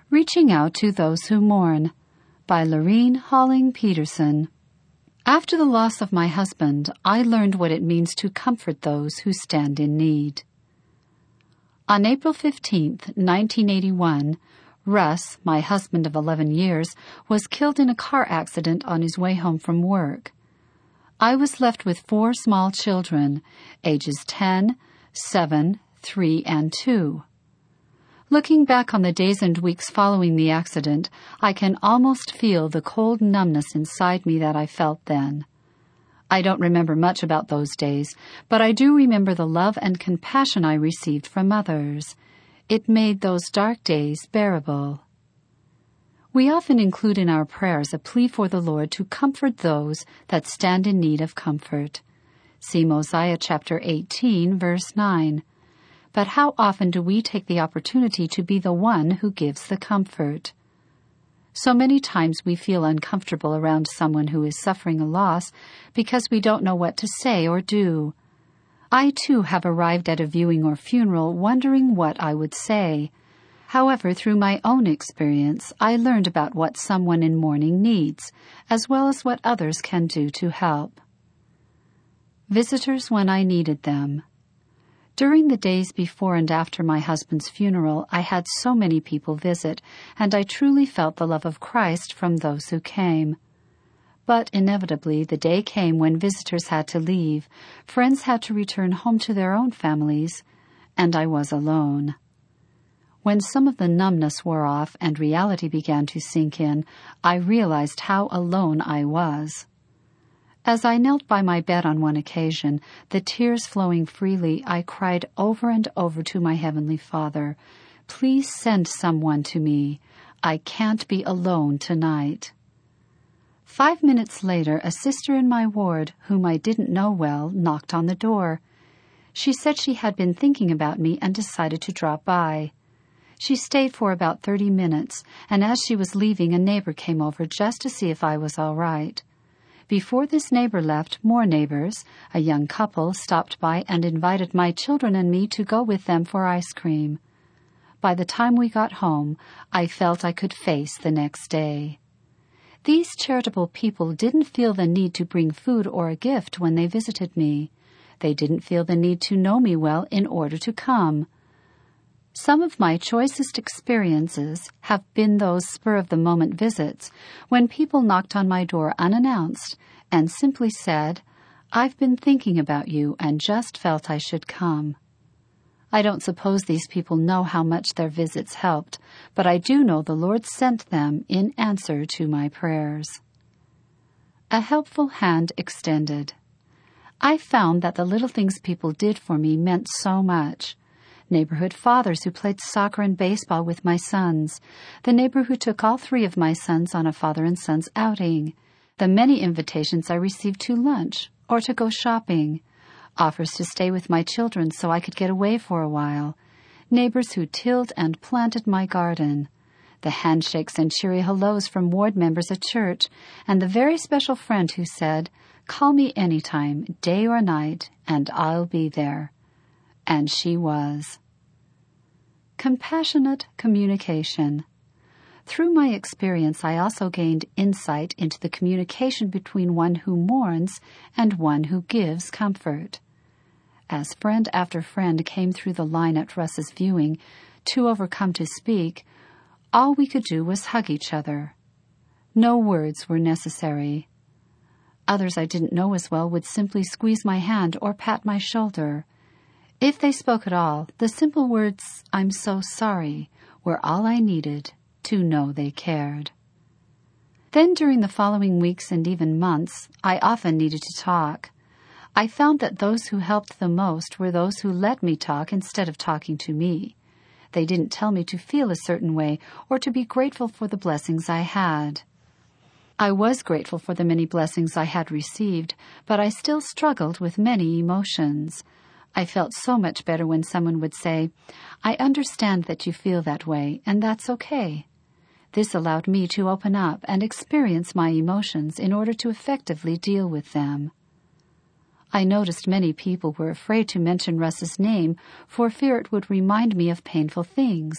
Reaching Out to Those Who Mourn by Lorene Holling Peterson. After the loss of my husband, I learned what it means to comfort those who stand in need. On April 15th, 1981, Russ, my husband of 11 years, was killed in a car accident on his way home from work. I was left with 4 small children, ages 10, 7, 3, and 2. Looking back on the days and weeks following the accident, I can almost feel the cold numbness inside me that I felt then. I don't remember much about those days, but I do remember the love and compassion I received from others. It made those dark days bearable. We often include in our prayers a plea for the Lord to comfort those that stand in need of comfort. See Mosiah chapter 18, verse 9. But how often do we take the opportunity to be the one who gives the comfort? So many times we feel uncomfortable around someone who is suffering a loss because we don't know what to say or do. I, too, have arrived at a viewing or funeral wondering what I would say. However, through my own experience, I learned about what someone in mourning needs, as well as what others can do to help. Visitors when I needed them. During the days before and after my husband's funeral, I had so many people visit, and I truly felt the love of Christ from those who came. But inevitably, the day came when visitors had to leave, friends had to return home to their own families, and I was alone. When some of the numbness wore off and reality began to sink in, I realized how alone I was. As I knelt by my bed on one occasion, the tears flowing freely, I cried over and over to my Heavenly Father, "Please send someone to me. I can't be alone tonight." 5 minutes later, a sister in my ward, whom I didn't know well, knocked on the door. She said she had been thinking about me and decided to drop by. She stayed for about 30 minutes, and as she was leaving, a neighbor came over just to see if I was all right. Before this neighbor left, more neighbors, a young couple, stopped by and invited my children and me to go with them for ice cream. By the time we got home, I felt I could face the next day. These charitable people didn't feel the need to bring food or a gift when they visited me. They didn't feel the need to know me well in order to come. Some of my choicest experiences have been those spur-of-the-moment visits when people knocked on my door unannounced and simply said, "I've been thinking about you and just felt I should come." I don't suppose these people know how much their visits helped, but I do know the Lord sent them in answer to my prayers. A helpful hand extended. I found that the little things people did for me meant so much. Neighborhood fathers who played soccer and baseball with my sons, the neighbor who took all 3 of my sons on a father and son's outing, the many invitations I received to lunch or to go shopping, offers to stay with my children so I could get away for a while, neighbors who tilled and planted my garden, the handshakes and cheery hellos from ward members at church, and the very special friend who said, "Call me anytime, day or night, and I'll be there." And she was. Compassionate communication. Through my experience, I also gained insight into the communication between one who mourns and one who gives comfort. As friend after friend came through the line at Russ's viewing, too overcome to speak, all we could do was hug each other. No words were necessary. Others I didn't know as well would simply squeeze my hand or pat my shoulder. If they spoke at all, the simple words, "I'm so sorry," were all I needed to know they cared. Then during the following weeks and even months, I often needed to talk. I found that those who helped the most were those who let me talk instead of talking to me. They didn't tell me to feel a certain way or to be grateful for the blessings I had. I was grateful for the many blessings I had received, but I still struggled with many emotions. I felt so much better when someone would say, "I understand that you feel that way, and that's okay." This allowed me to open up and experience my emotions in order to effectively deal with them. I noticed many people were afraid to mention Russ's name for fear it would remind me of painful things,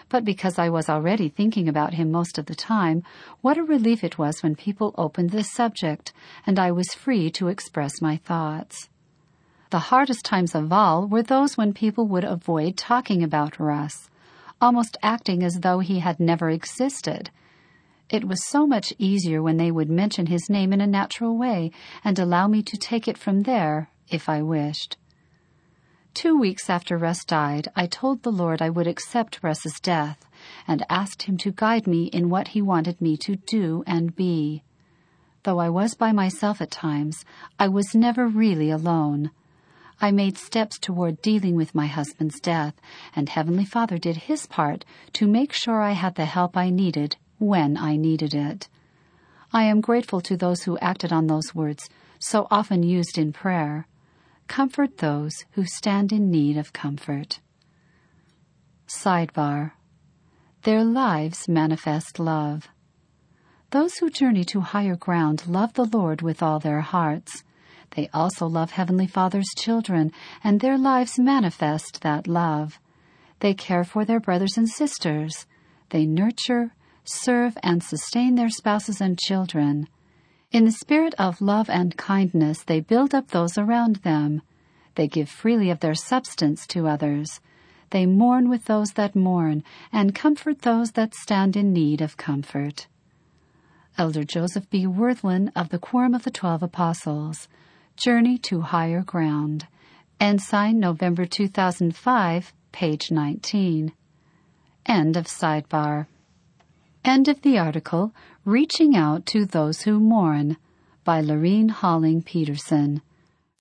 but because I was already thinking about him most of the time, what a relief it was when people opened this subject, and I was free to express my thoughts. The hardest times of all were those when people would avoid talking about Russ, almost acting as though he had never existed. It was so much easier when they would mention his name in a natural way and allow me to take it from there, if I wished. 2 weeks after Russ died, I told the Lord I would accept Russ's death and asked him to guide me in what he wanted me to do and be. Though I was by myself at times, I was never really alone. I made steps toward dealing with my husband's death, and Heavenly Father did his part to make sure I had the help I needed when I needed it. I am grateful to those who acted on those words, so often used in prayer. Comfort those who stand in need of comfort. Sidebar. Their lives manifest love. Those who journey to higher ground love the Lord with all their hearts. They also love Heavenly Father's children, and their lives manifest that love. They care for their brothers and sisters. They nurture, serve, and sustain their spouses and children. In the spirit of love and kindness, they build up those around them. They give freely of their substance to others. They mourn with those that mourn, and comfort those that stand in need of comfort. Elder Joseph B. Worthlin of the Quorum of the 12 Apostles. Journey to Higher Ground. Ensign, November 2005, page 19. End of sidebar. End of the article, Reaching Out to Those Who Mourn, by Lorene Halling Peterson.